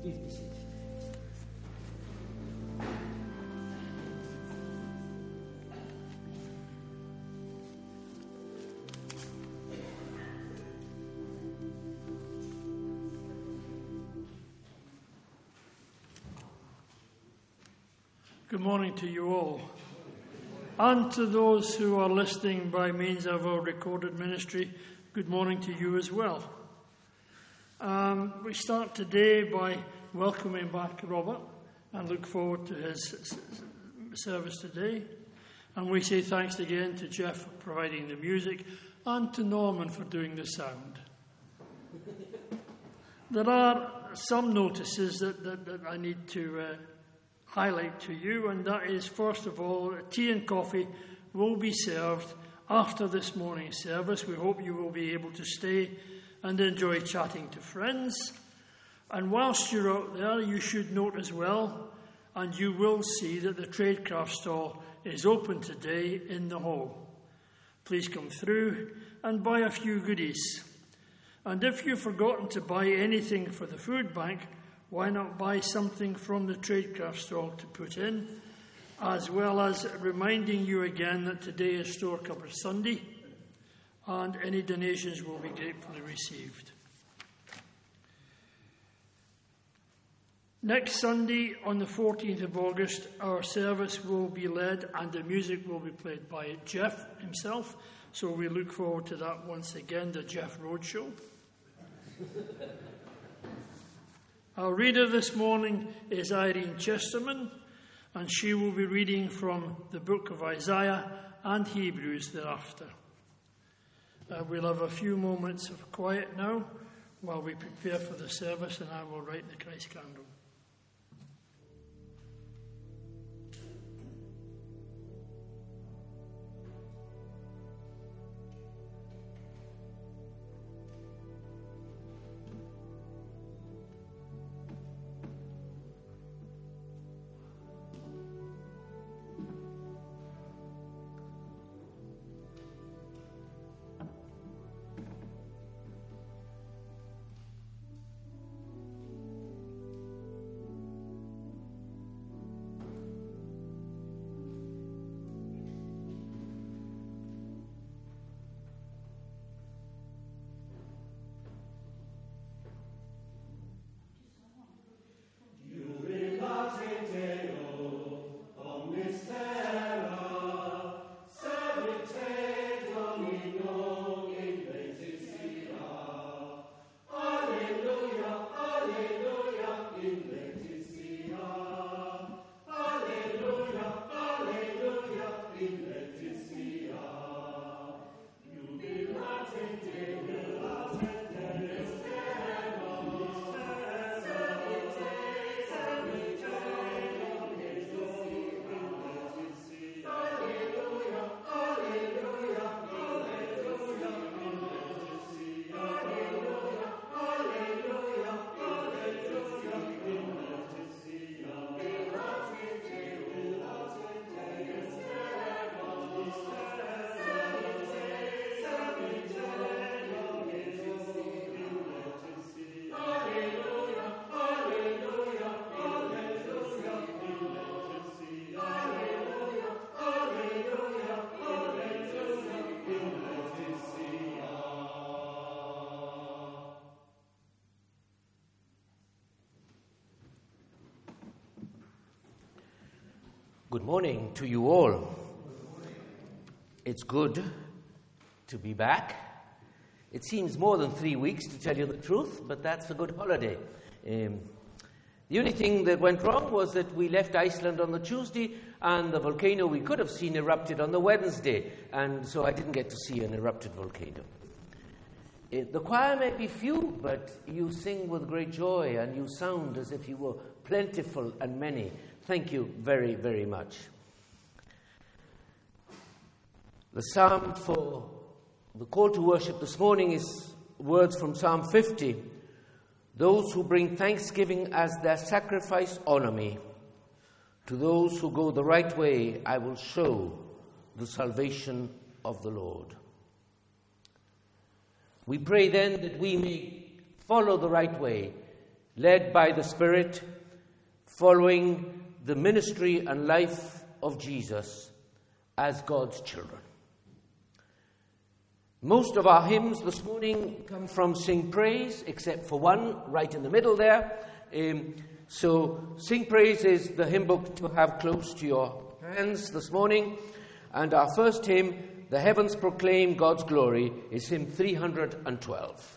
Please be seated. Good morning to you all, and to those who are listening by means of our recorded ministry, good morning to you as well. We start today by welcoming back Robert and look forward to his service today. And we say thanks again to Jeff for providing the music and to Norman for doing the sound. There are some notices that I need to highlight to you, and that is, first of all, tea and coffee will be served after this morning's service. We hope you will be able to stay and enjoy chatting to friends. And whilst you're out there, you should note as well, and you will see that the Tradecraft stall is open today in the hall. Please come through and buy a few goodies. And if you've forgotten to buy anything for the food bank, why not buy something from the Tradecraft stall to put in, as well as reminding you again that today is Store Cupboard Sunday, and any donations will be gratefully received. Next Sunday, on the 14th of August, our service will be led and the music will be played by Jeff himself, so we look forward to that once again, the Jeff Roadshow. Our reader this morning is Irene Chesterman, and she will be reading from the book of Isaiah and Hebrews thereafter. We'll have a few moments of quiet now while we prepare for the service, and I will light the Christ candle. Good morning to you all. It's good to be back. It seems more than 3 weeks, to tell you the truth, but that's a good holiday. The only thing that went wrong was that we left Iceland on the Tuesday, and the volcano we could have seen erupted on the Wednesday, and so I didn't get to see an erupted volcano. The choir may be few, but you sing with great joy, and you sound as if you were plentiful and many. Thank you very, very much. The psalm for the call to worship this morning is words from Psalm 50. Those who bring thanksgiving as their sacrifice honor me. To those who go the right way, I will show the salvation of the Lord. We pray then that we may follow the right way, led by the Spirit, following the ministry and life of Jesus as God's children. Most of our hymns this morning come from Sing Praise, except for one right in the middle there. So Sing Praise is the hymn book to have close to your hands this morning. And our first hymn, The Heavens Proclaim God's Glory, is hymn 312.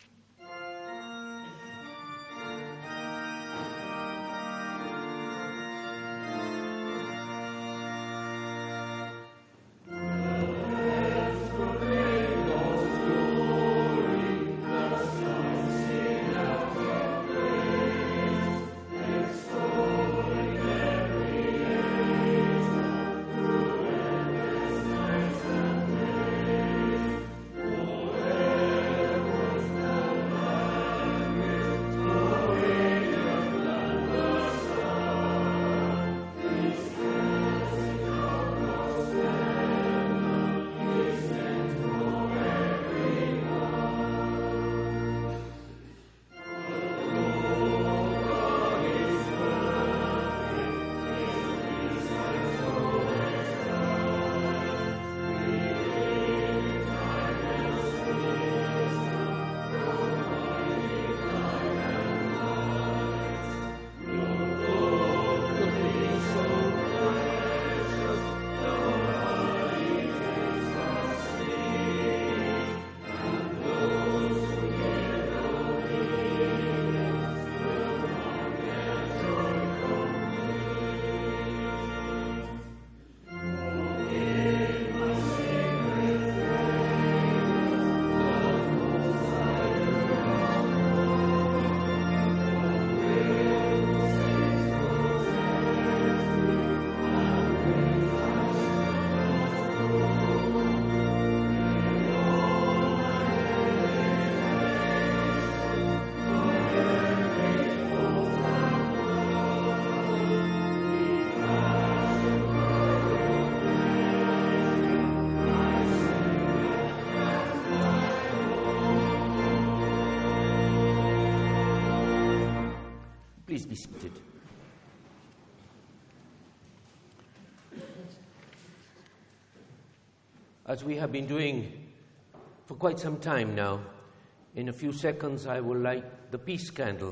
Please be seated. As we have been doing for quite some time now, in a few seconds I will light the peace candle,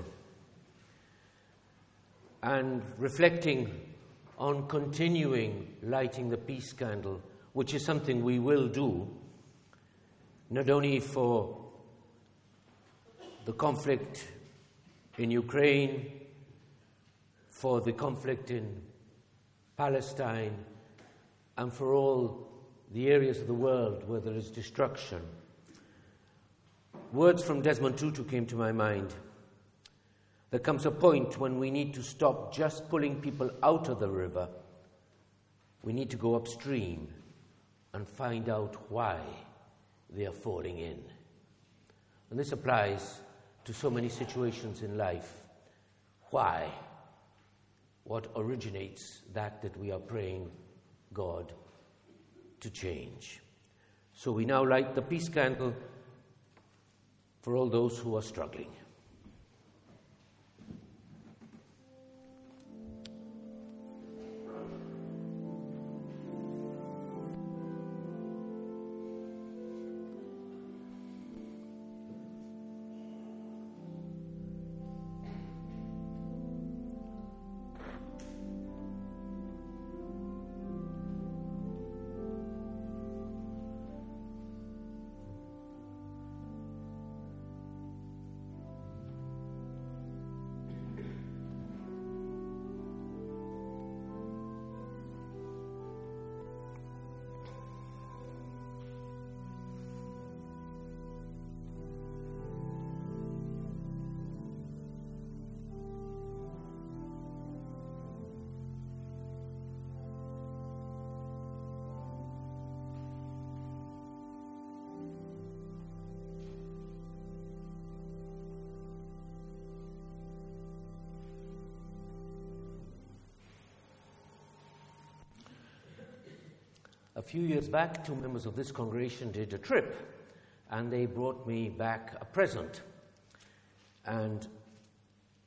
and reflecting on continuing lighting the peace candle, which is something we will do, not only for the conflict in Ukraine, for the conflict in Palestine, and for all the areas of the world where there is destruction. Words from Desmond Tutu came to my mind. There comes a point when we need to stop just pulling people out of the river. We need to go upstream and find out why they are falling in. And this applies to so many situations in life. Why? What originates that we are praying God to change? So we now light the peace candle for all those who are struggling. A few years back, 2 members of this congregation did a trip, and they brought me back a present. And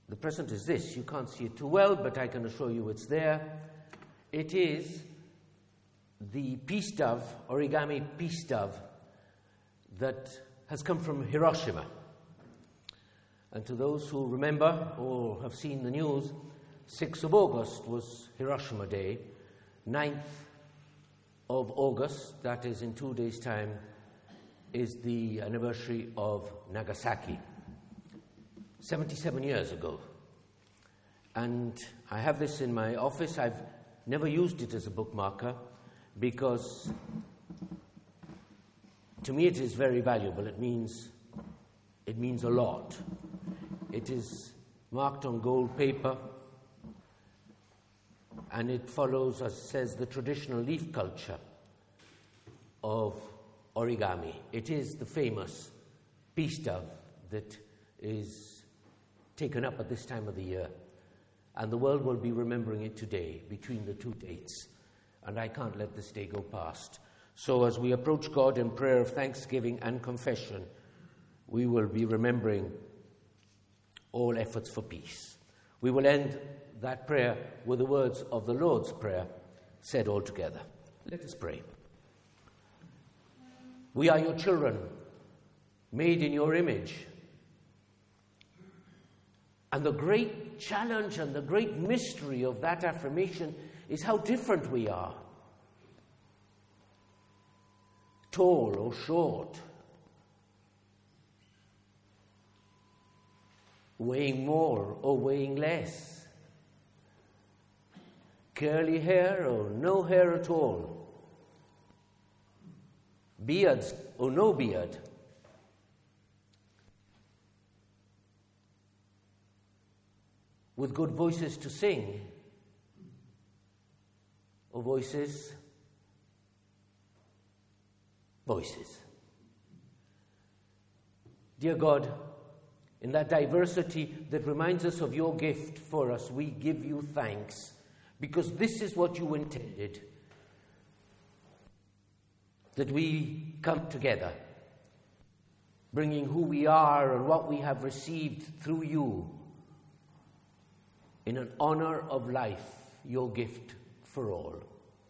The present is this. You can't see it too well, but I can assure you it's there. It is the peace dove, origami peace dove, that has come from Hiroshima. And to those who remember or have seen the news, 6th of August was Hiroshima Day. 9th of August, that is in 2 days' time, is the anniversary of Nagasaki. 77 years ago. And I have this in my office. I've never used it as a bookmarker because to me it is very valuable. It means a lot. It is marked on gold paper, and it follows, as says, the traditional leaf culture of origami. It is the famous peace dove that is taken up at this time of the year, and the world will be remembering it today between the two dates, and I can't let this day go past. So as we approach God in prayer of thanksgiving and confession, we will be remembering all efforts for peace. We will end that prayer with the words of the Lord's Prayer said all together. Let us pray. We are your children, made in your image. And the great challenge and the great mystery of that affirmation is how different we are. Tall or short, weighing more or weighing less, curly hair or no hair at all, beards or no beard, with good voices to sing, or voices. Dear God, in that diversity that reminds us of your gift for us, we give you thanks, because this is what you intended, that we come together, bringing who we are and what we have received through you, in an honor of life, your gift for all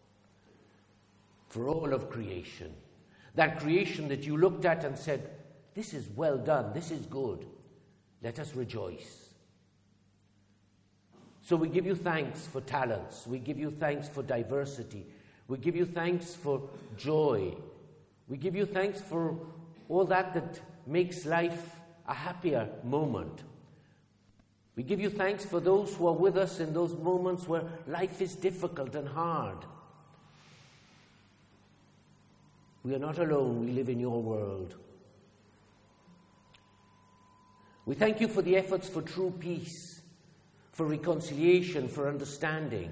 of creation. That creation that you looked at and said, this is well done, this is good. Let us rejoice. So we give you thanks for talents. We give you thanks for diversity. We give you thanks for joy. We give you thanks for all that makes life a happier moment. We give you thanks for those who are with us in those moments where life is difficult and hard. We are not alone. We live in your world. We thank you for the efforts for true peace, for reconciliation, for understanding.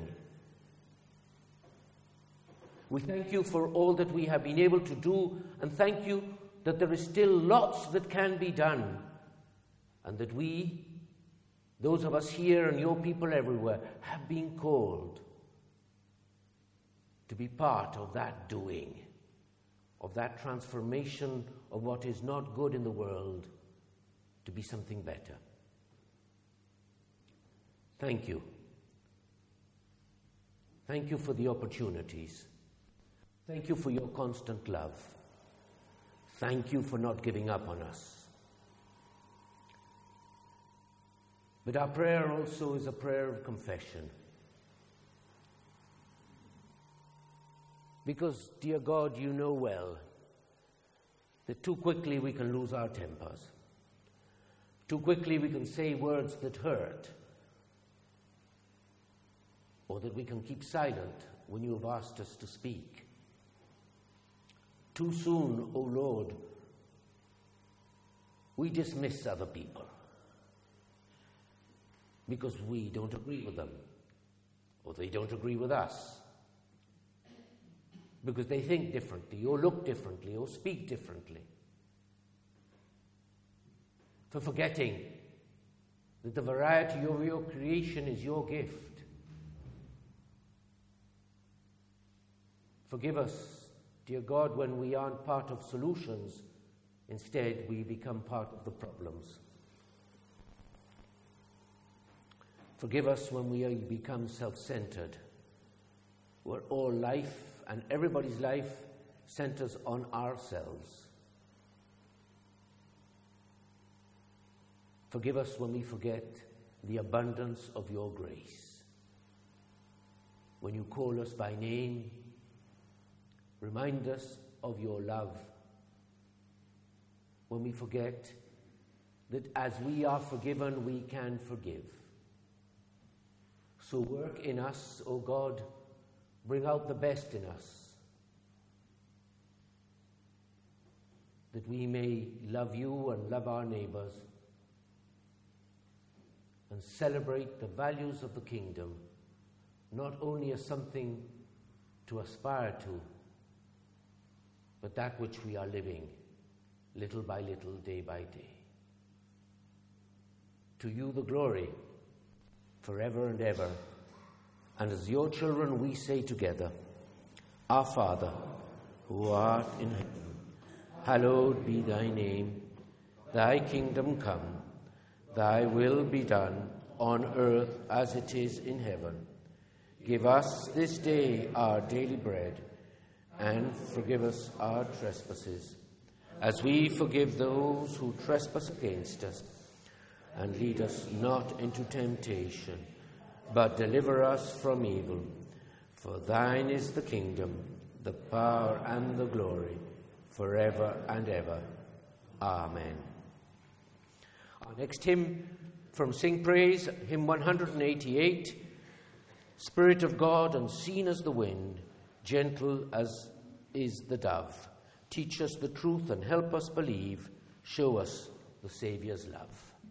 We thank you for all that we have been able to do, and thank you that there is still lots that can be done, and that we, those of us here and your people everywhere, have been called to be part of that doing, of that transformation of what is not good in the world to be something better. Thank you. Thank you for the opportunities. Thank you for your constant love. Thank you for not giving up on us. But our prayer also is a prayer of confession. Because, dear God, you know well that too quickly we can lose our tempers. Too quickly we can say words that hurt. Or that we can keep silent when you have asked us to speak. Too soon, O Lord, we dismiss other people because we don't agree with them, or they don't agree with us, because they think differently, or look differently, or speak differently. For forgetting that the variety of your creation is your gift. Forgive us, dear God, when we aren't part of solutions. Instead, we become part of the problems. Forgive us when we become self-centered, where all life and everybody's life centers on ourselves. Forgive us when we forget the abundance of your grace. When you call us by name, remind us of your love. When we forget that as we are forgiven, we can forgive. So work in us, O God, bring out the best in us, that we may love you and love our neighbors and celebrate the values of the kingdom, not only as something to aspire to, but that which we are living, little by little, day by day. To you the glory, forever and ever. And as your children we say together, Our Father, who art in heaven, hallowed be thy name. Thy kingdom come, thy will be done on earth as it is in heaven. Give us this day our daily bread, and forgive us our trespasses, as we forgive those who trespass against us. And lead us not into temptation, but deliver us from evil. For thine is the kingdom, the power, and the glory, forever and ever. Amen. Our next hymn from Sing Praise, hymn 188, Spirit of God, unseen as the wind, gentle as is the dove. Teach us the truth and help us believe. Show us the Saviour's love.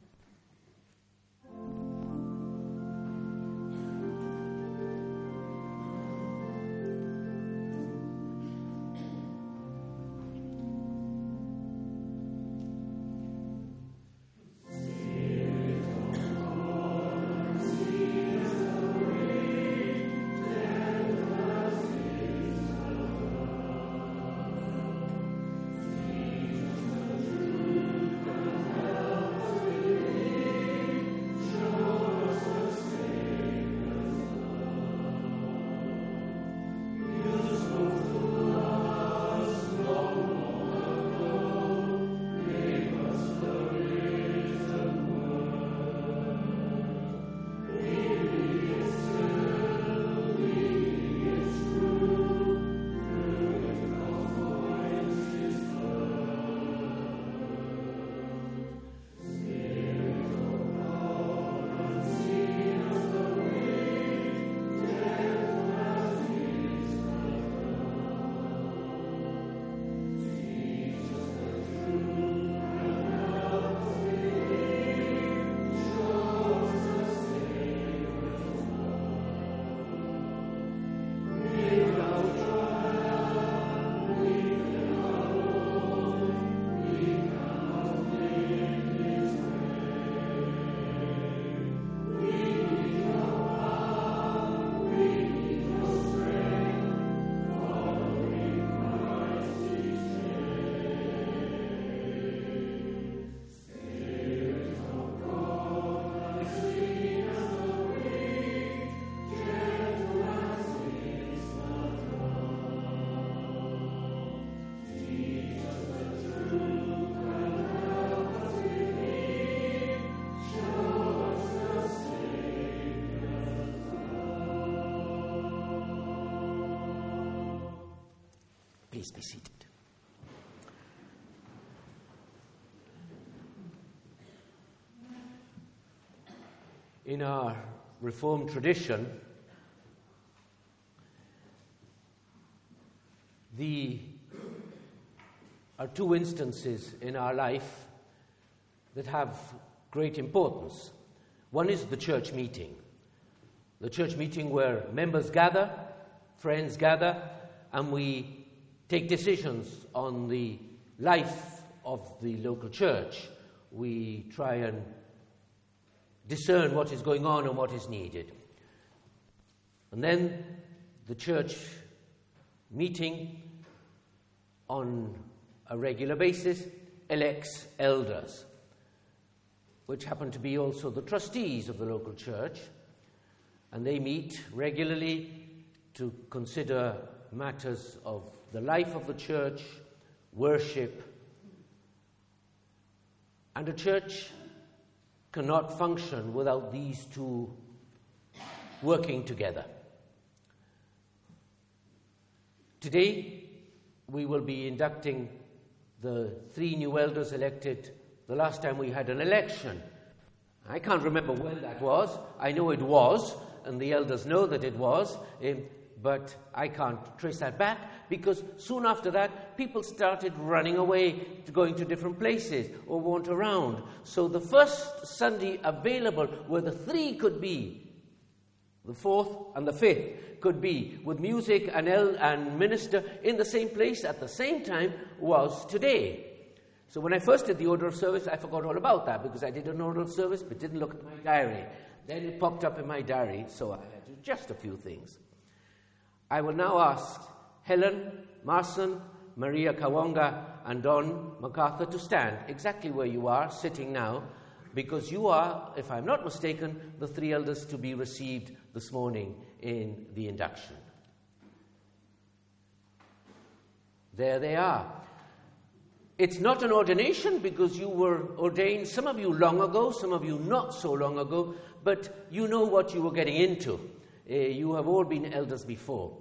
Please be seated. In our Reformed tradition, there are two instances in our life that have great importance. One is the church meeting. The church meeting where members gather, friends gather, and we take decisions on the life of the local church. We try and discern what is going on and what is needed. And then the church meeting on a regular basis elects elders, which happen to be also the trustees of the local church, and they meet regularly to consider matters of the life of the church, worship. And a church cannot function without these two working together. Today, we will be inducting the 3 new elders elected the last time we had an election. I can't remember when that was. I know it was, and the elders know that it was, but I can't trace that back, because soon after that, people started running away, going to different places, or weren't around. So the first Sunday available where the 3 could be, the 4th and the 5th could be, with music and minister in the same place at the same time, was today. So when I first did the order of service, I forgot all about that, because I did an order of service but didn't look at my diary. Then it popped up in my diary, so I had to do just a few things. I will now ask Helen Marson, Maria Kawonga, and Don MacArthur to stand exactly where you are, sitting now, because you are, if I'm not mistaken, the 3 elders to be received this morning in the induction. There they are. It's not an ordination, because you were ordained, some of you long ago, some of you not so long ago, but you know what you were getting into. You have all been elders before.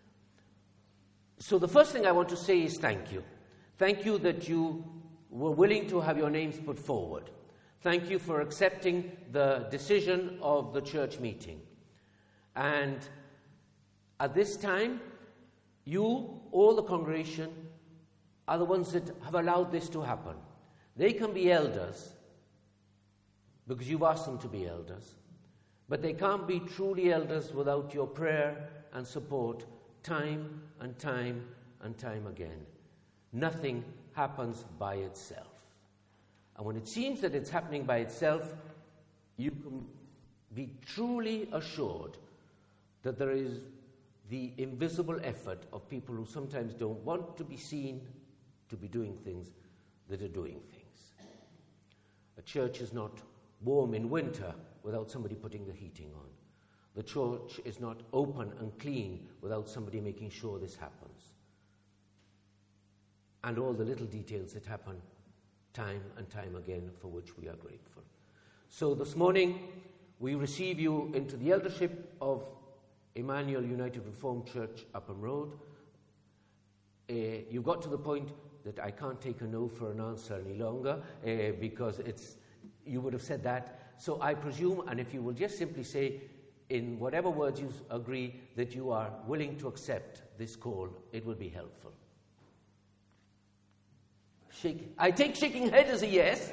So the first thing I want to say is thank you. Thank you that you were willing to have your names put forward. Thank you for accepting the decision of the church meeting. And at this time, you, all the congregation, are the ones that have allowed this to happen. They can be elders because you've asked them to be elders, but they can't be truly elders without your prayer and support time and time and time again. Nothing happens by itself. And when it seems that it's happening by itself, you can be truly assured that there is the invisible effort of people who sometimes don't want to be seen to be doing things that are doing things. A church is not warm in winter without somebody putting the heating on. The church is not open and clean without somebody making sure this happens. And all the little details that happen time and time again, for which we are grateful. So this morning, we receive you into the eldership of Emmanuel United Reformed Church, Upham Road. You got to the point that I can't take a no for an answer any longer, because you would have said that. So I presume, and if you will just simply say, in whatever words you agree, that you are willing to accept this call, it will be helpful. I take shaking head as a yes.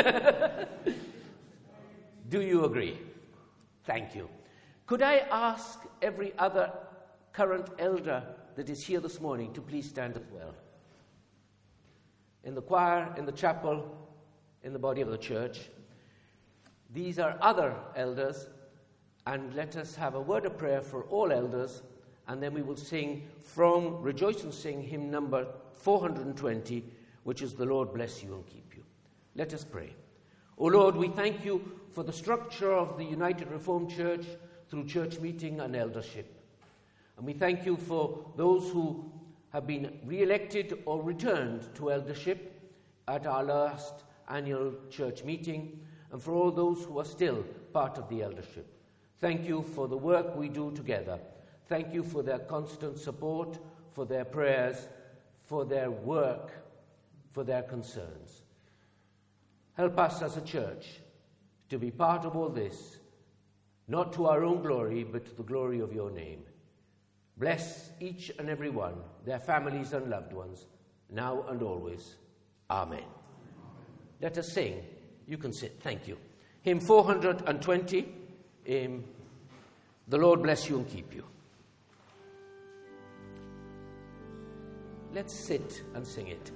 Do you agree? Thank you. Could I ask every other current elder that is here this morning to please stand as well? In the choir, in the chapel, in the body of the church. These are other elders, and let us have a word of prayer for all elders, and then we will sing from Rejoice and Sing hymn number 420, which is The Lord Bless You and Keep You. Let us pray. O Lord, we thank you for the structure of the United Reformed Church through church meeting and eldership. And we thank you for those who have been re-elected or returned to eldership at our last annual church meeting, and for all those who are still part of the eldership. Thank you for the work we do together. Thank you for their constant support, for their prayers, for their work, for their concerns. Help us as a church to be part of all this, not to our own glory, but to the glory of your name. Bless each and every one, their families and loved ones, now and always. Amen. Let us sing. You can sit. Thank you. Hymn 420, The Lord Bless You and Keep You. Let's sit and sing it.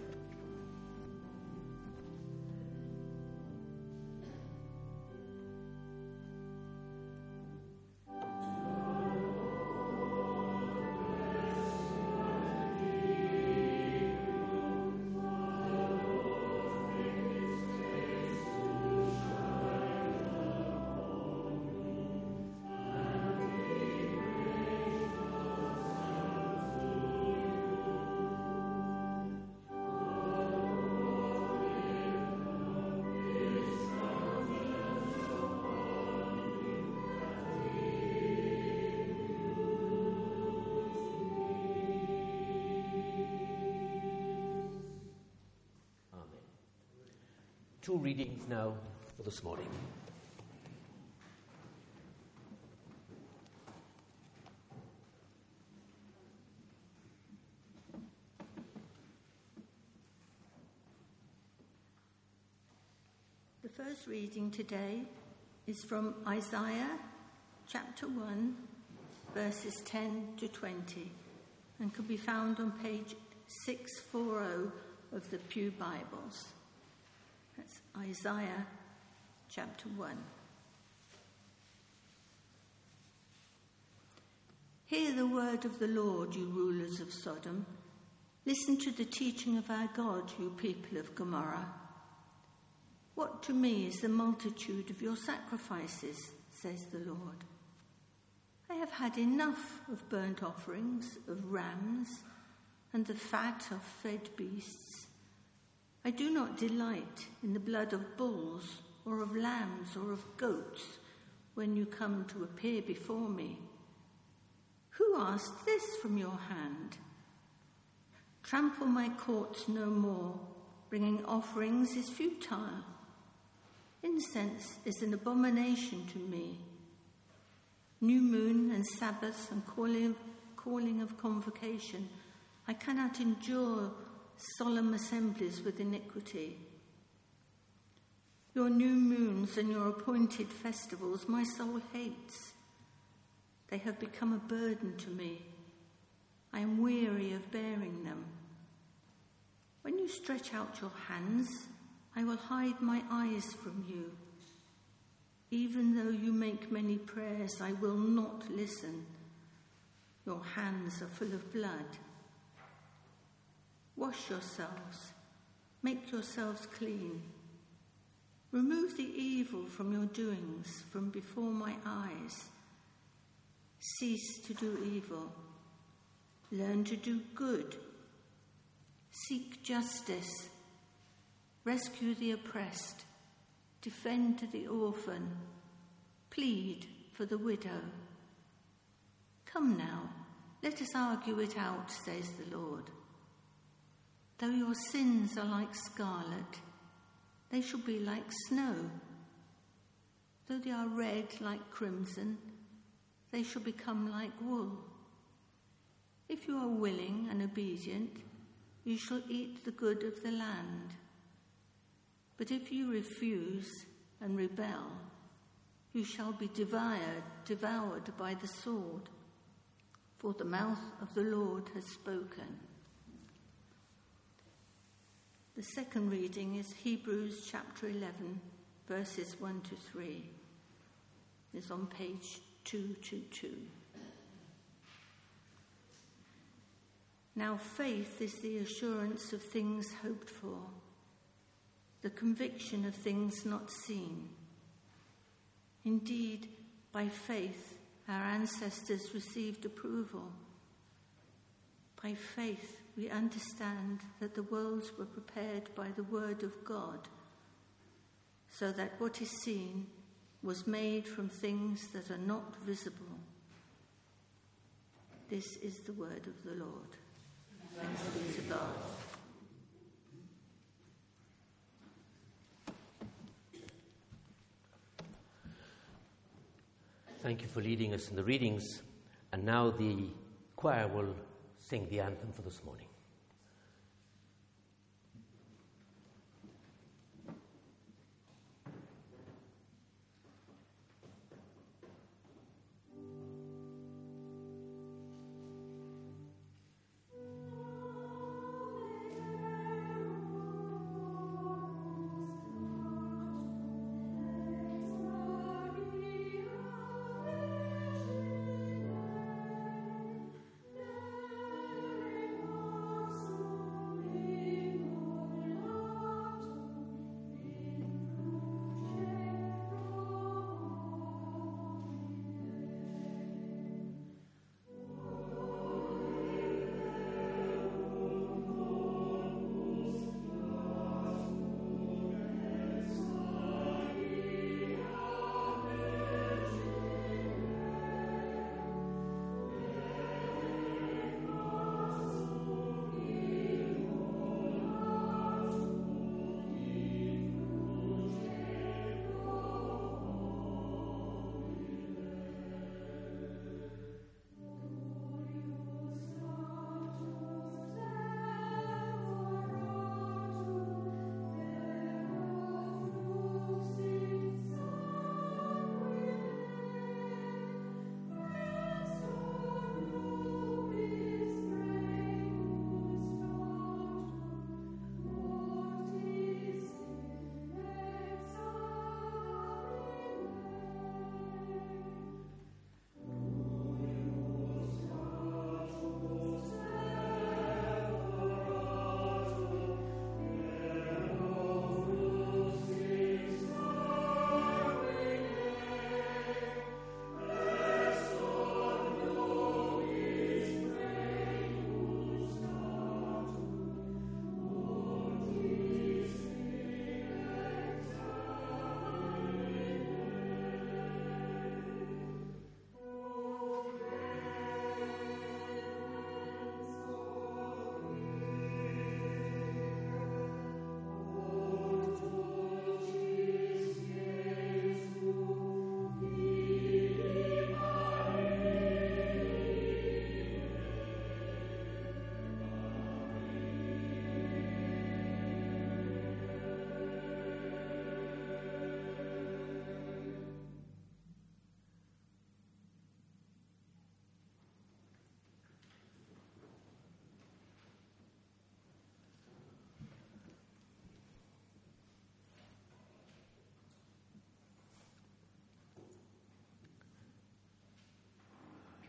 2 readings now for this morning. The first reading today is from Isaiah chapter 1, verses 10 to 20, and can be found on page 640 of the Pew Bibles. That's Isaiah chapter 1. Hear the word of the Lord, you rulers of Sodom. Listen to the teaching of our God, you people of Gomorrah. What to me is the multitude of your sacrifices, says the Lord. I have had enough of burnt offerings, of rams, and the fat of fed beasts. I do not delight in the blood of bulls, or of lambs, or of goats, when you come to appear before me. Who asked this from your hand? Trample my courts no more. Bringing offerings is futile. Incense is an abomination to me. New moon and Sabbath and calling of convocation. I cannot endure solemn assemblies with iniquity. Your new moons and your appointed festivals my soul hates. They have become a burden to me. I am weary of bearing them. When you stretch out your hands, I will hide my eyes from you. Even though you make many prayers, I will not listen. Your hands are full of blood. Wash yourselves. Make yourselves clean. Remove the evil from your doings from before my eyes. Cease to do evil. Learn to do good. Seek justice. Rescue the oppressed. Defend the orphan. Plead for the widow. Come now, let us argue it out, says the Lord. Though your sins are like scarlet, they shall be like snow. Though they are red like crimson, they shall become like wool. If you are willing and obedient, you shall eat the good of the land. But if you refuse and rebel, you shall be devoured by the sword, for the mouth of the Lord has spoken. The second reading is Hebrews chapter 11, verses 1 to 3. It's on page 222. Now faith is the assurance of things hoped for, the conviction of things not seen. Indeed, by faith, our ancestors received approval. By faith, we understand that the worlds were prepared by the word of God, so that what is seen was made from things that are not visible. This is the word of the Lord. Thanks be to God. Thank you for leading us in the readings. And now the choir will sing the anthem for this morning. Lord.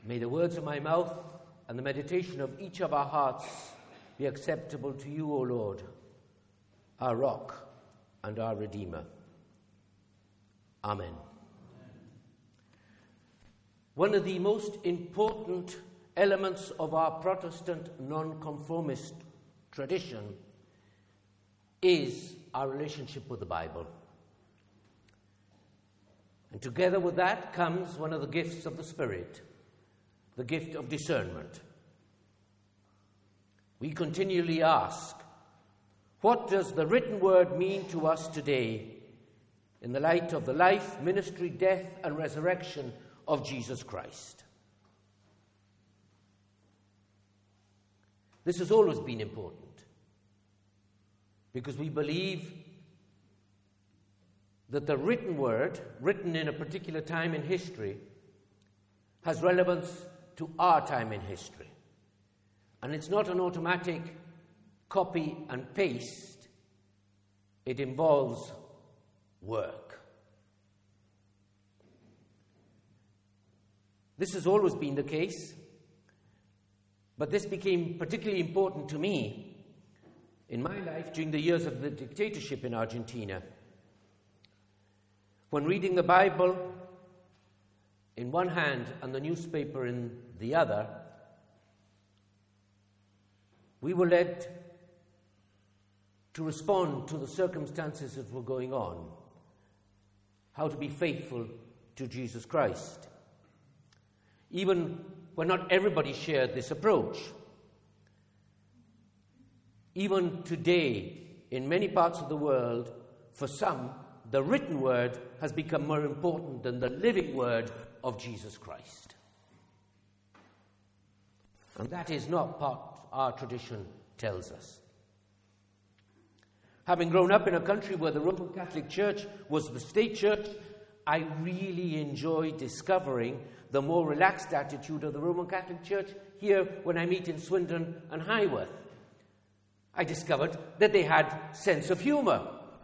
May the words of my mouth and the meditation of each of our hearts be acceptable to you, O Lord, our rock and our Redeemer. Amen. One of the most important elements of our Protestant nonconformist tradition is our relationship with the Bible. And together with that comes one of the gifts of the Spirit, the gift of discernment. We continually ask, what does the written word mean to us today in the light of the life, ministry, death, and resurrection of Jesus Christ? This has always been important because we believe that the written word, written in a particular time in history, has relevance to our time in history. And it's not an automatic copy and paste. It involves work. This has always been the case, but this became particularly important to me in my life during the years of the dictatorship in Argentina. When reading the Bible in one hand and the newspaper in the other, we were led to respond to the circumstances that were going on, how to be faithful to Jesus Christ. Even when not everybody shared this approach. Even today, in many parts of the world, for some, the written word has become more important than the living word of Jesus Christ. And that is not what our tradition tells us. Having grown up in a country where the Roman Catholic Church was the state church, I really enjoy discovering the more relaxed attitude of the Roman Catholic Church here when I meet in Swindon and Highworth. I discovered that they had sense of humour,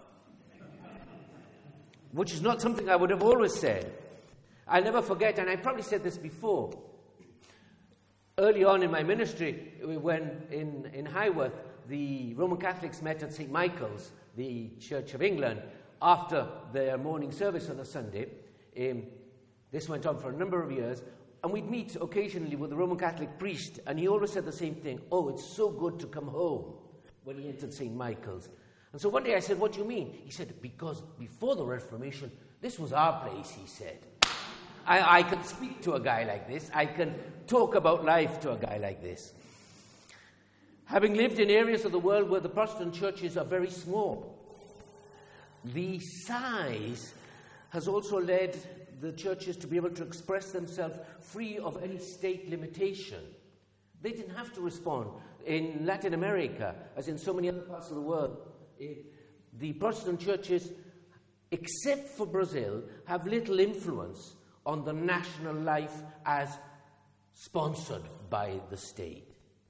which is not something I would have always said. I'll never forget, and I probably said this before, early on in my ministry, when in Highworth, the Roman Catholics met at St. Michael's, the Church of England, after their morning service on a Sunday. This went on for a number of years, and we'd meet occasionally with the Roman Catholic priest, and he always said the same thing, "Oh, it's so good to come home," when he entered St. Michael's. And so one day I said, "What do you mean?" He said, "Because before the Reformation, this was our place," he said. I can speak to a guy like this. I can talk about life to a guy like this. Having lived in areas of the world where the Protestant churches are very small, the size has also led the churches to be able to express themselves free of any state limitation. They didn't have to respond. In Latin America, as in so many other parts of the world, the Protestant churches, except for Brazil, have little influence on the national life as sponsored by the state.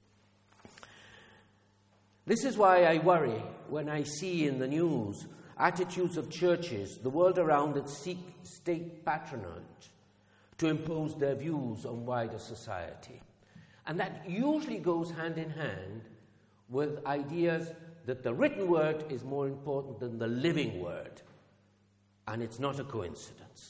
This is why I worry when I see in the news attitudes of churches the world around that seek state patronage to impose their views on wider society. And that usually goes hand in hand with ideas that the written word is more important than the living word. And it's not a coincidence.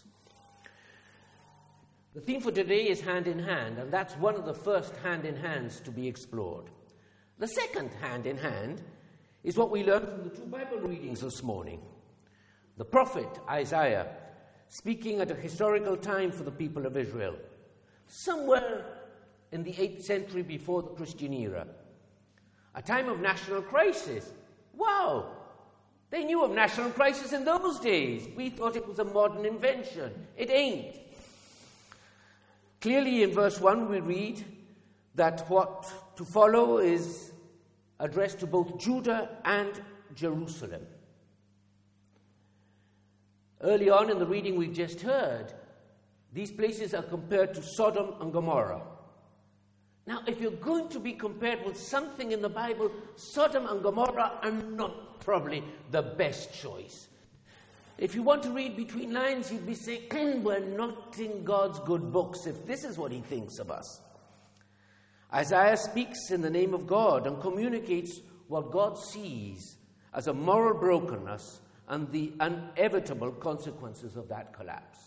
The theme for today is hand in hand, and that's one of the first hand in hands to be explored. The second hand in hand is what we learned from the two Bible readings this morning. The prophet Isaiah, speaking at a historical time for the people of Israel, somewhere in the 8th century before the Christian era, a time of national crisis. Wow! They knew of national crisis in those days. We thought it was a modern invention. It ain't. Clearly in verse 1 we read that what to follow is addressed to both Judah and Jerusalem. Early on in the reading we've just heard, these places are compared to Sodom and Gomorrah. Now, if you're going to be compared with something in the Bible, Sodom and Gomorrah are not probably the best choice. If you want to read between lines, you'd be saying, we're not in God's good books if this is what he thinks of us. Isaiah speaks in the name of God and communicates what God sees as a moral brokenness and the inevitable consequences of that collapse.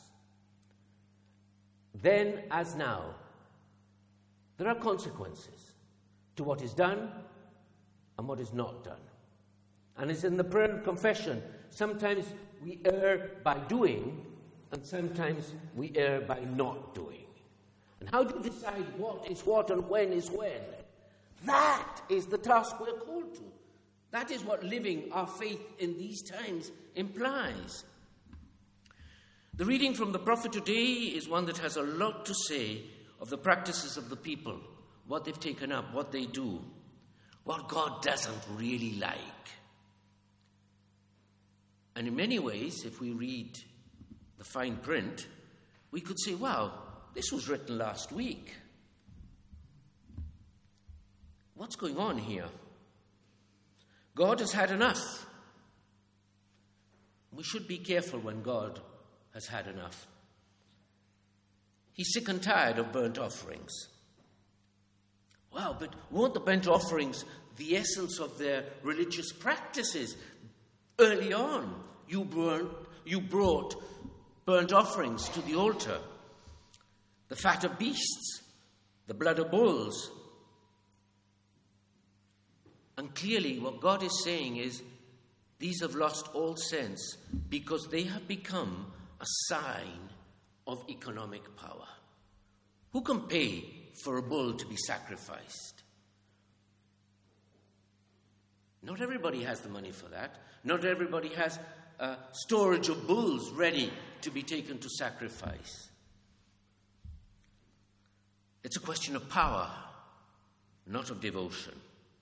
Then, as now, there are consequences to what is done and what is not done. And as in the prayer of confession, sometimes we err by doing, and sometimes we err by not doing. And how do you decide what is what and when is when? That is the task we're called to. That is what living our faith in these times implies. The reading from the prophet today is one that has a lot to say of the practices of the people, what they've taken up, what they do, what God doesn't really like. And in many ways, if we read the fine print, we could say, wow, this was written last week. What's going on here? God has had enough. We should be careful when God has had enough. He's sick and tired of burnt offerings. Wow, but weren't the burnt offerings the essence of their religious practices? Early on, you brought burnt offerings to the altar. The fat of beasts, the blood of bulls. And clearly what God is saying is, these have lost all sense because they have become a sign of economic power. Who can pay for a bull to be sacrificed? Not everybody has the money for that. Not everybody has storage of bulls ready to be taken to sacrifice. It's a question of power, not of devotion.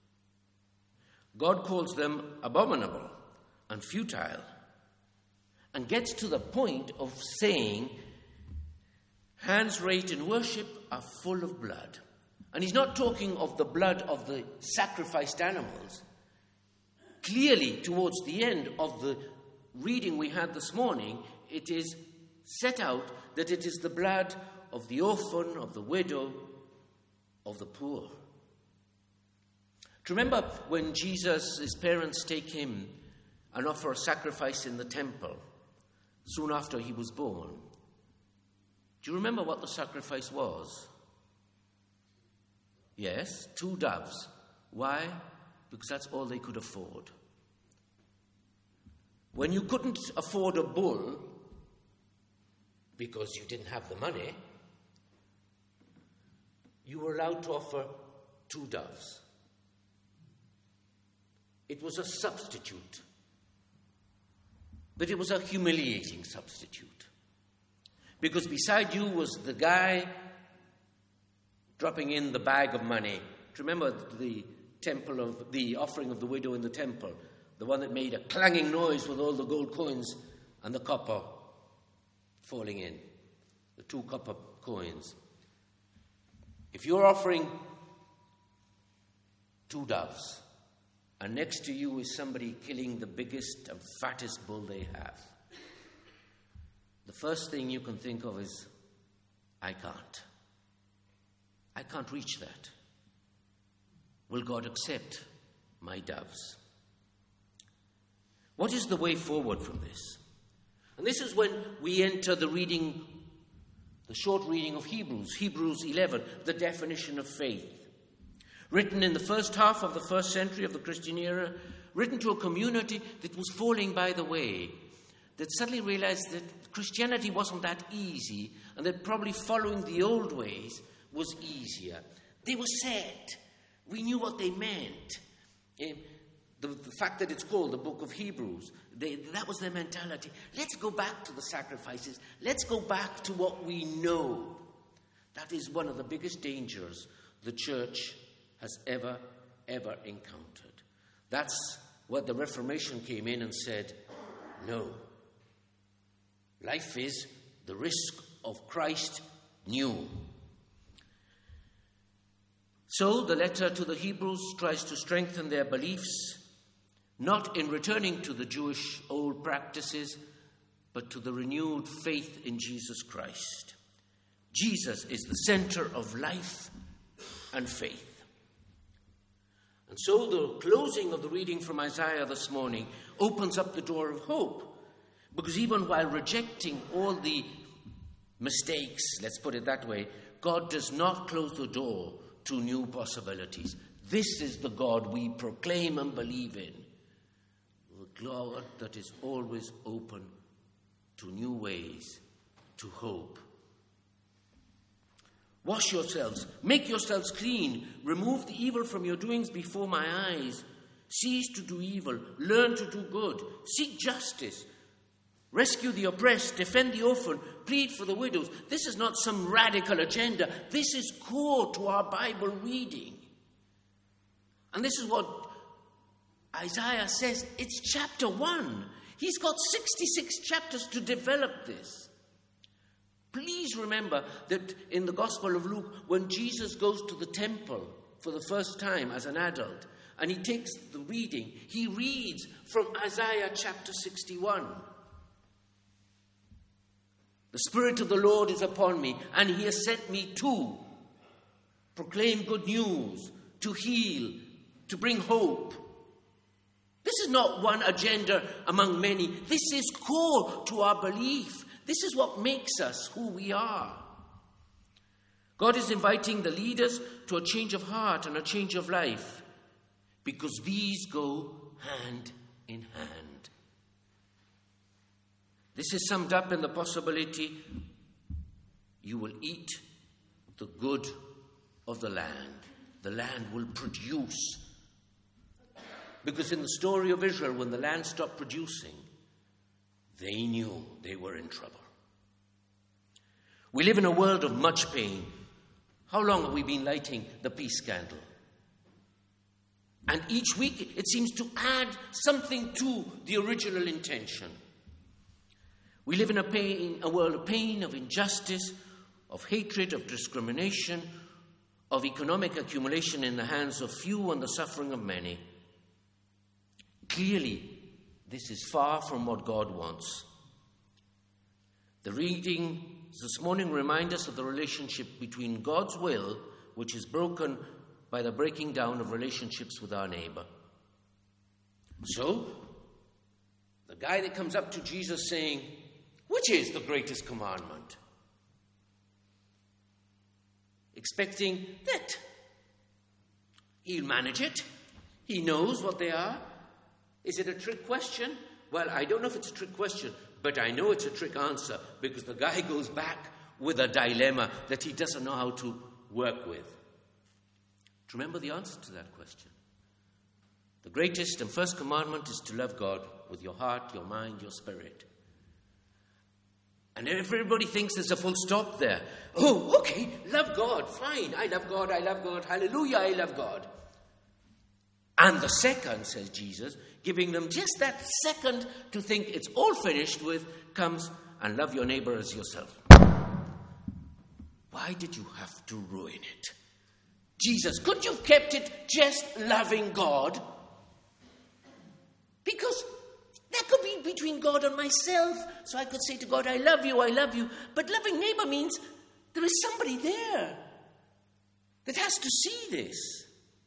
God calls them abominable and futile and gets to the point of saying hands raised in worship are full of blood. And he's not talking of the blood of the sacrificed animals. Clearly, towards the end of the reading we had this morning, it is set out that it is the blood of the orphan, of the widow, of the poor. Do you remember when Jesus' parents take him and offer a sacrifice in the temple soon after he was born? Do you remember what the sacrifice was? Yes, 2 doves. Why? Because that's all they could afford. When you couldn't afford a bull because you didn't have the money, you were allowed to offer 2 doves. It was a substitute, but it was a humiliating substitute. Because beside you was the guy dropping in the bag of money. Do you remember the offering of the widow in the temple? The one that made a clanging noise with all the gold coins and the copper falling in. The 2 copper coins. If you're offering 2 doves, and next to you is somebody killing the biggest and fattest bull they have, the first thing you can think of is, I can't reach that. Will God accept my doves? What is the way forward from this? And this is when we enter the short reading of Hebrews 11, the definition of faith. Written in the first half of the first century of the Christian era, written to a community that was falling by the way, that suddenly realized that Christianity wasn't that easy, and that probably following the old ways was easier. They were set. We knew what they meant. The fact that it's called the book of Hebrews, that was their mentality. Let's go back to the sacrifices. Let's go back to what we know. That is one of the biggest dangers the church has ever encountered. That's what the Reformation came in and said, no. Life is the risk of Christ new. So the letter to the Hebrews tries to strengthen their beliefs, not in returning to the Jewish old practices, but to the renewed faith in Jesus Christ. Jesus is the center of life and faith. And so the closing of the reading from Isaiah this morning opens up the door of hope. Because even while rejecting all the mistakes, let's put it that way, God does not close the door to new possibilities. This is the God we proclaim and believe in. The God that is always open to new ways, to hope. Wash yourselves, make yourselves clean, remove the evil from your doings before my eyes. Cease to do evil, learn to do good, seek justice, rescue the oppressed, defend the orphan, plead for the widows. This is not some radical agenda. This is core to our Bible reading. And this is what Isaiah says. It's chapter 1. He's got 66 chapters to develop this. Please remember that in the Gospel of Luke, when Jesus goes to the temple for the first time as an adult, and he takes the reading, he reads from Isaiah chapter 61. The Spirit of the Lord is upon me, and he has sent me to proclaim good news, to heal, to bring hope. This is not one agenda among many. This is core to our belief. This is what makes us who we are. God is inviting the leaders to a change of heart and a change of life, because these go hand in hand. This is summed up in the possibility: you will eat the good of the land. The land will produce. Because in the story of Israel, when the land stopped producing, they knew they were in trouble. We live in a world of much pain. How long have we been lighting the peace candle? And each week it seems to add something to the original intention. We live in a world of pain, of injustice, of hatred, of discrimination, of economic accumulation in the hands of few and the suffering of many. Clearly, this is far from what God wants. The readings this morning remind us of the relationship between God's will, which is broken by the breaking down of relationships with our neighbor. So, the guy that comes up to Jesus saying, "Which is the greatest commandment?" Expecting that he'll manage it. He knows what they are. Is it a trick question? Well, I don't know if it's a trick question, but I know it's a trick answer, because the guy goes back with a dilemma that he doesn't know how to work with. Do you remember the answer to that question? The greatest and first commandment is to love God with your heart, your mind, your spirit. And everybody thinks there's a full stop there. Oh, okay, love God, fine. I love God, hallelujah, I love God. And the second, says Jesus, giving them just that second to think it's all finished with, comes and love your neighbor as yourself. Why did you have to ruin it? Jesus, could you have kept it just loving God? Because that could be between God and myself. So I could say to God, I love you. But loving neighbor means there is somebody there that has to see this.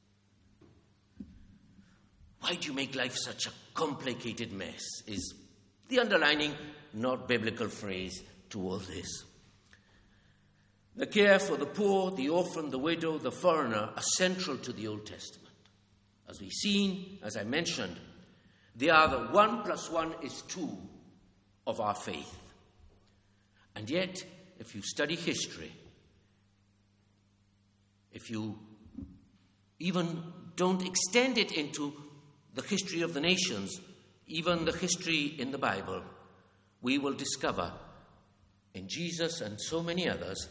Why do you make life such a complicated mess? Is the underlining, not biblical phrase to all this. The care for the poor, the orphan, the widow, the foreigner are central to the Old Testament. As we've seen, as I mentioned, they are the 1 + 1 is 2 of our faith. And yet, if you study history, if you even don't extend it into the history of the nations, even the history in the Bible, we will discover in Jesus and so many others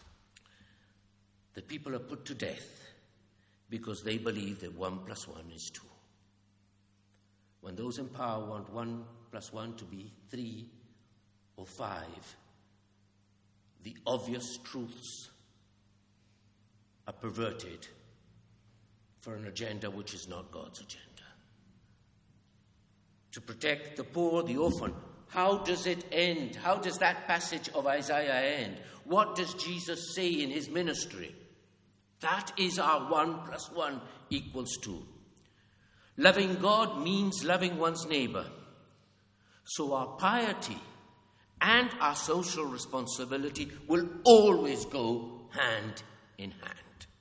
that people are put to death because they believe that 1 + 1 is 2. When those in power want 1 + 1 to be 3 or 5, the obvious truths are perverted for an agenda which is not God's agenda. To protect the poor, the orphan, How does it end? How does that passage of Isaiah end? What does Jesus say in his ministry? That is our 1 + 1 = 2. Loving God means loving one's neighbor. So our piety and our social responsibility will always go hand in hand.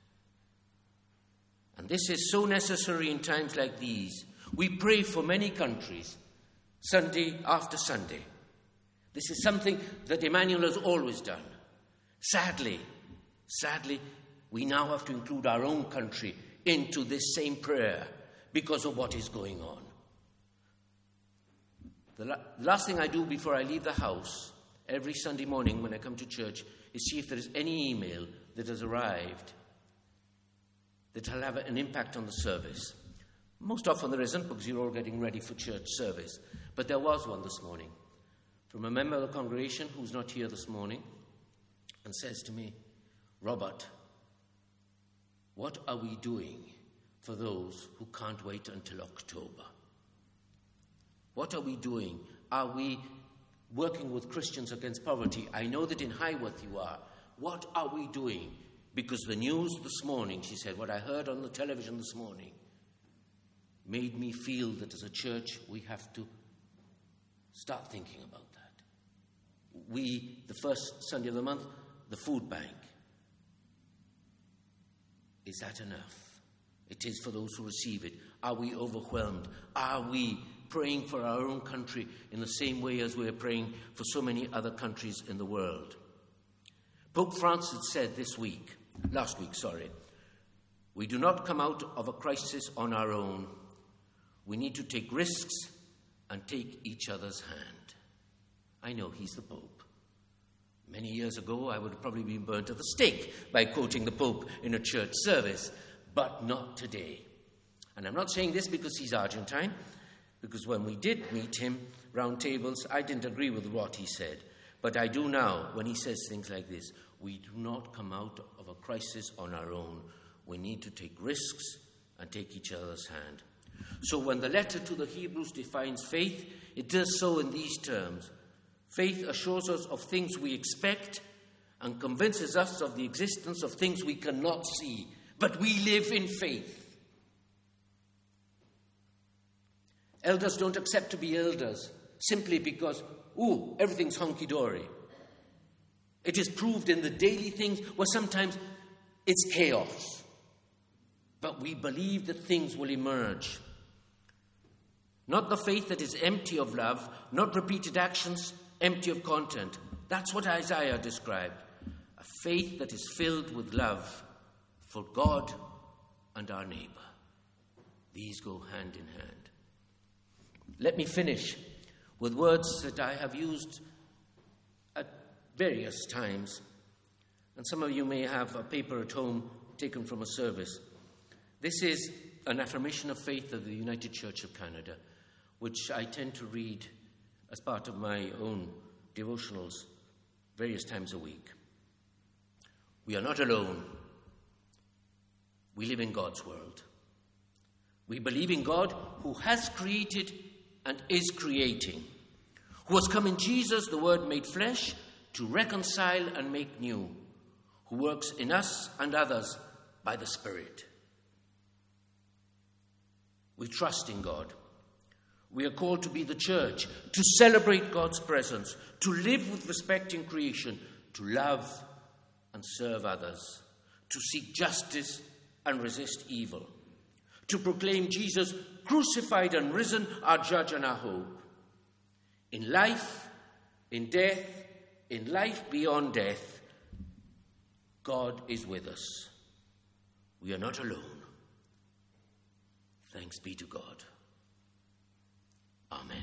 And this is so necessary in times like these. We pray for many countries, Sunday after Sunday. This is something that Emmanuel has always done. Sadly, we now have to include our own country into this same prayer because of what is going on. The last thing I do before I leave the house every Sunday morning when I come to church is see if there is any email that has arrived that will have an impact on the service. Most often there isn't, because you're all getting ready for church service. But there was one this morning from a member of the congregation who's not here this morning and says to me, "Robert, what are we doing for those who can't wait until October? What are we doing? Are we working with Christians Against Poverty? I know that in Highworth you are. What are we doing? Because the news this morning," she said, "what I heard on the television this morning made me feel that as a church we have to start thinking about that. The first Sunday of the month, the food bank. Is that enough? It is for those who receive it. Are we overwhelmed? Are we praying for our own country in the same way as we're praying for so many other countries in the world?" Pope Francis said last week, "We do not come out of a crisis on our own. We need to take risks and take each other's hand." I know he's the Pope. Many years ago, I would have probably been burnt at the stake by quoting the Pope in a church service, but not today. And I'm not saying this because he's Argentine, because when we did meet him round tables, I didn't agree with what he said. But I do now when he says things like this. We do not come out of a crisis on our own. We need to take risks and take each other's hand. So when the letter to the Hebrews defines faith, it does so in these terms. Faith assures us of things we expect and convinces us of the existence of things we cannot see, but we live in faith. Elders don't accept to be elders simply because, everything's hunky-dory. It is proved in the daily things where sometimes it's chaos. But we believe that things will emerge. Not the faith that is empty of love, not repeated actions empty of content. That's what Isaiah described. A faith that is filled with love for God and our neighbor. These go hand in hand. Let me finish with words that I have used at various times. And some of you may have a paper at home taken from a service. This is an affirmation of faith of the United Church of Canada, which I tend to read as part of my own devotionals various times a week. We are not alone. We live in God's world. We believe in God who has created and is creating, who has come in Jesus, the Word made flesh, to reconcile and make new, who works in us and others by the Spirit. We trust in God. We are called to be the church, to celebrate God's presence, to live with respect in creation, to love and serve others, to seek justice and resist evil, to proclaim Jesus crucified and risen, our judge and our hope. In life, in death, in life beyond death, God is with us. We are not alone. Thanks be to God. Amen.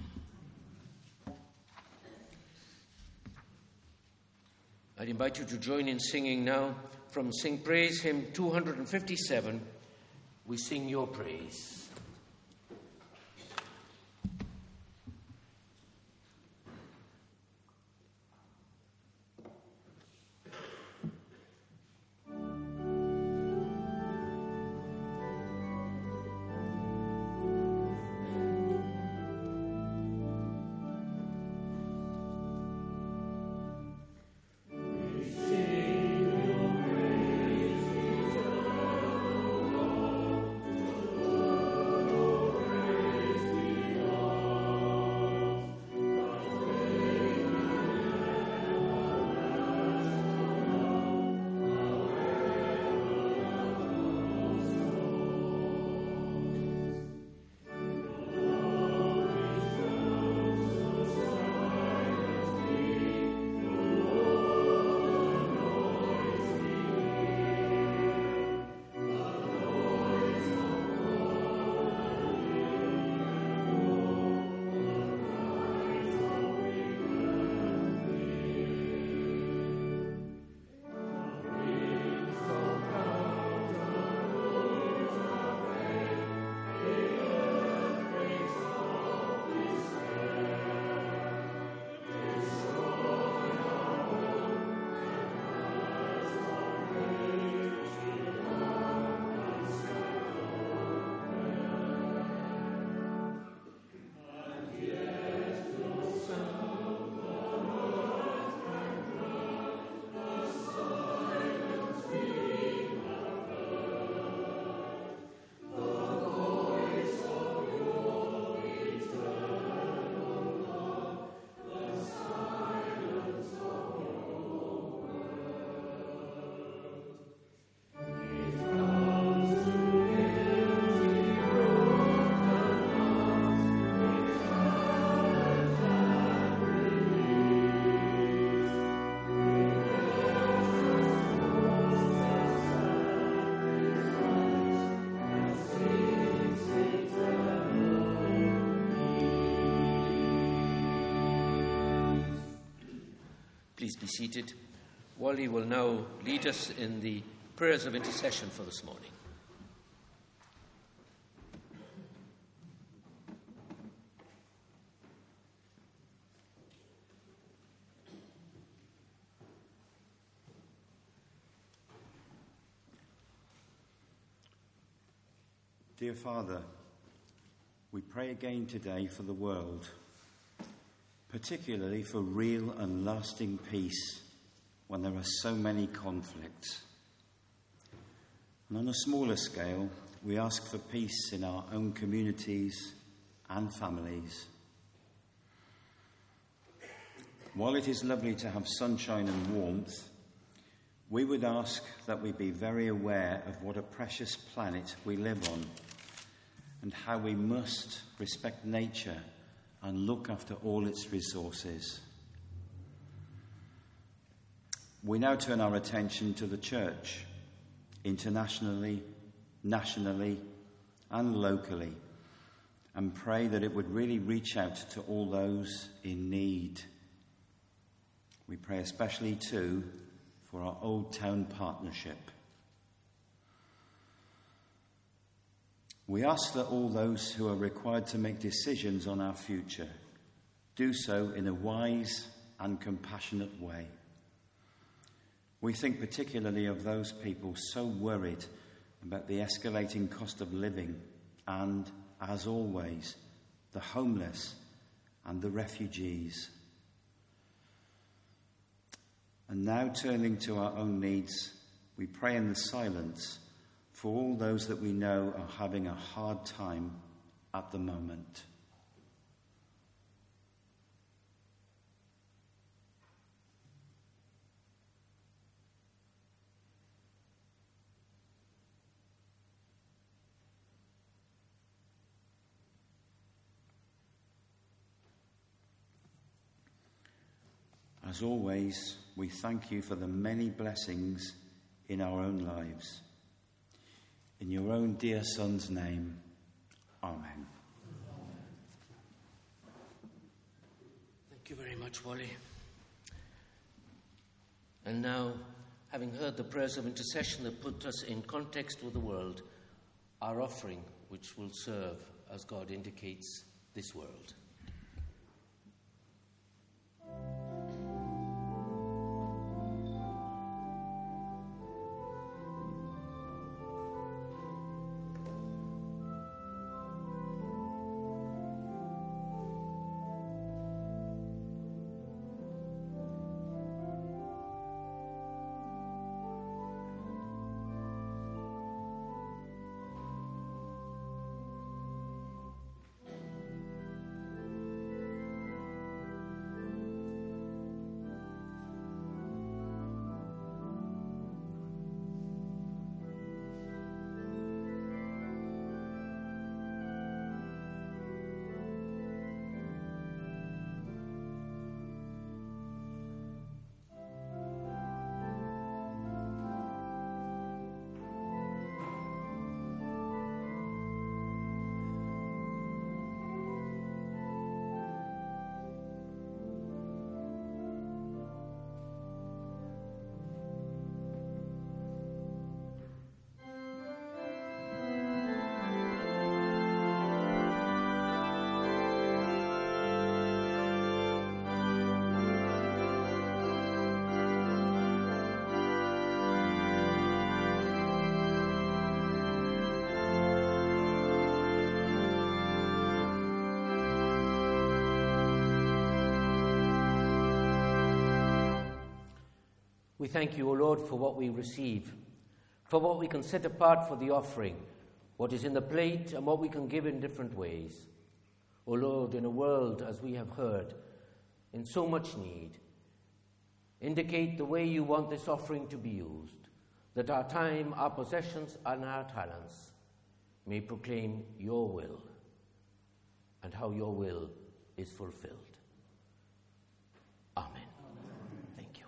I'd invite you to join in singing now from Sing Praise, hymn 257. We sing your praise. Please be seated. Wally will now lead us in the prayers of intercession for this morning. Dear Father, we pray again today for the world, particularly for real and lasting peace when there are so many conflicts. And on a smaller scale, we ask for peace in our own communities and families. While it is lovely to have sunshine and warmth, we would ask that we be very aware of what a precious planet we live on and how we must respect nature and look after all its resources. We now turn our attention to the church, internationally, nationally, and locally, and pray that it would really reach out to all those in need. We pray especially, too, for our Old Town Partnership. We ask that all those who are required to make decisions on our future do so in a wise and compassionate way. We think particularly of those people so worried about the escalating cost of living and, as always, the homeless and the refugees. And now, turning to our own needs, we pray in the silence for all those that we know are having a hard time at the moment. As always, we thank you for the many blessings in our own lives. In your own dear Son's name, Amen. Thank you very much, Wally. And now, having heard the prayers of intercession that put us in context with the world, our offering, which will serve, as God indicates, this world. We thank you, O Lord, for what we receive, for what we can set apart for the offering, what is in the plate and what we can give in different ways. O Lord, in a world, as we have heard, in so much need, indicate the way you want this offering to be used, that our time, our possessions, and our talents may proclaim your will and how your will is fulfilled. Amen. Thank you.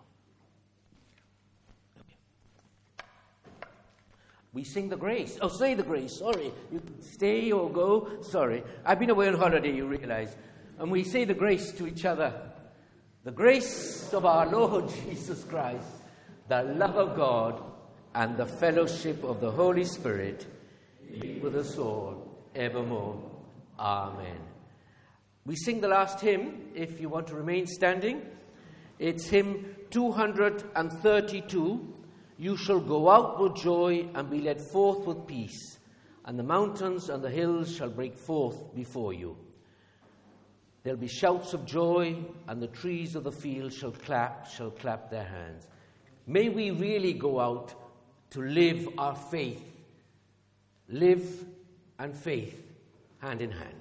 We sing the grace. Oh, say the grace. Sorry. You can stay or go. Sorry. I've been away on holiday, you realize. And we say the grace to each other. The grace of our Lord Jesus Christ, the love of God, and the fellowship of the Holy Spirit be with us all evermore. Amen. We sing the last hymn, if you want to remain standing. It's hymn 232. You shall go out with joy and be led forth with peace, and the mountains and the hills shall break forth before you. There'll be shouts of joy, and the trees of the field shall clap their hands. May we really go out to live our faith, live and faith hand in hand.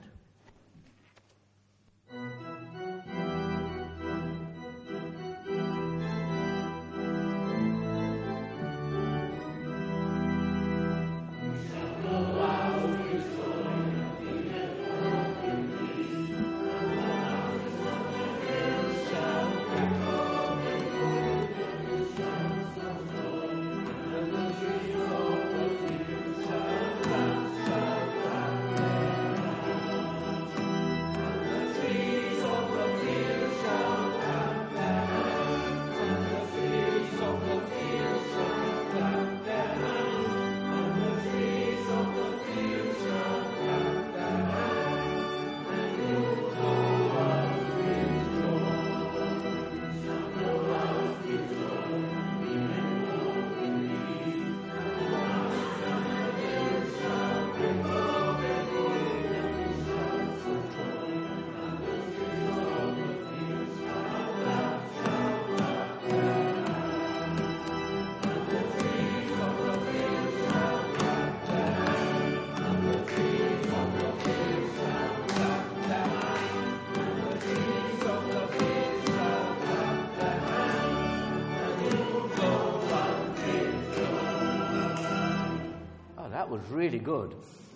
Was really good.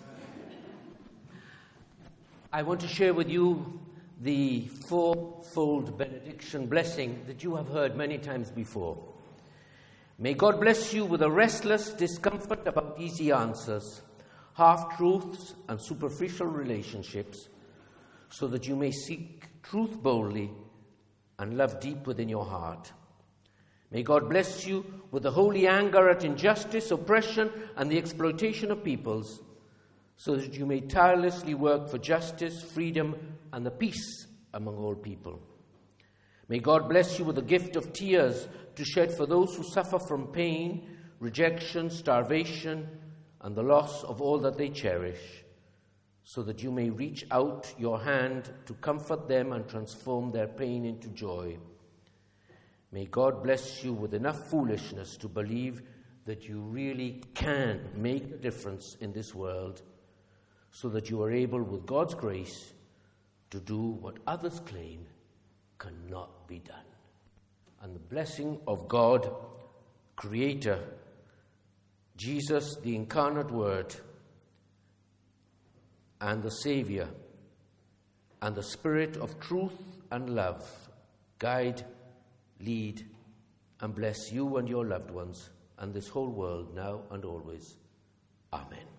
I want to share with you the fourfold benediction blessing that you have heard many times before. May God bless you with a restless discomfort about easy answers, half-truths and superficial relationships, so that you may seek truth boldly and love deep within your heart. May God bless you with the holy anger at injustice, oppression, and the exploitation of peoples, so that you may tirelessly work for justice, freedom, and the peace among all people. May God bless you with the gift of tears to shed for those who suffer from pain, rejection, starvation, and the loss of all that they cherish, so that you may reach out your hand to comfort them and transform their pain into joy. May God bless you with enough foolishness to believe that you really can make a difference in this world, so that you are able, with God's grace, to do what others claim cannot be done. And the blessing of God, Creator, Jesus, the incarnate Word, and the Savior, and the Spirit of truth and love, guide, lead, and bless you and your loved ones and this whole world now and always. Amen.